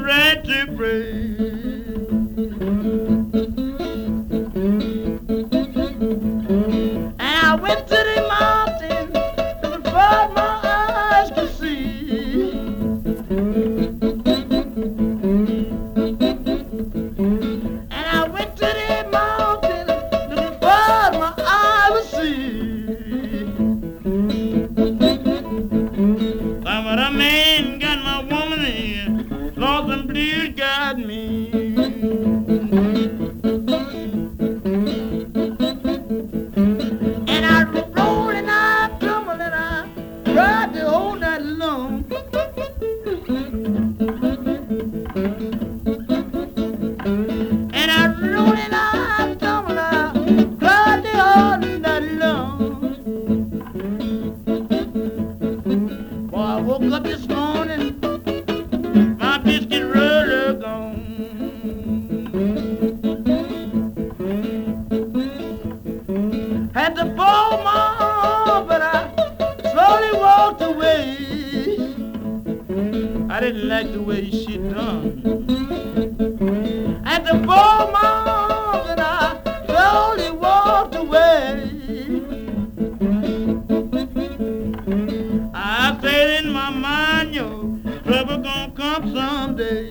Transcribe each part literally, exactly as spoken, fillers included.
right to pray. And I went to the mountain as far as my eyes could see. And I went to the mountain as far as my eyes could see. But a man got my woman in, lost and blues got me. And I rolled and I tumbled and I cried the whole night long. And I rolled and I tumbled and I cried the whole night long. Boy, I woke up this morning, my biscuit roller gone. Had to fold my arm, but I slowly walked away. I didn't like the way she done. Had to fold my arm, and I slowly walked away. I said in my mind, yo, trouble gonna come someday.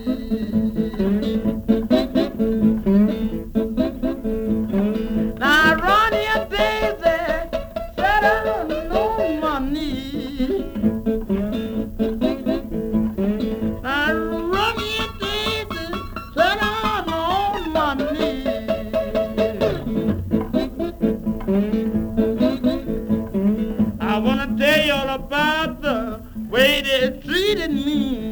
Now Ronnie and Daisy sat down on my knee. Now Ronnie and Daisy sat down on my knee. I wanna tell y'all about the way they treated me.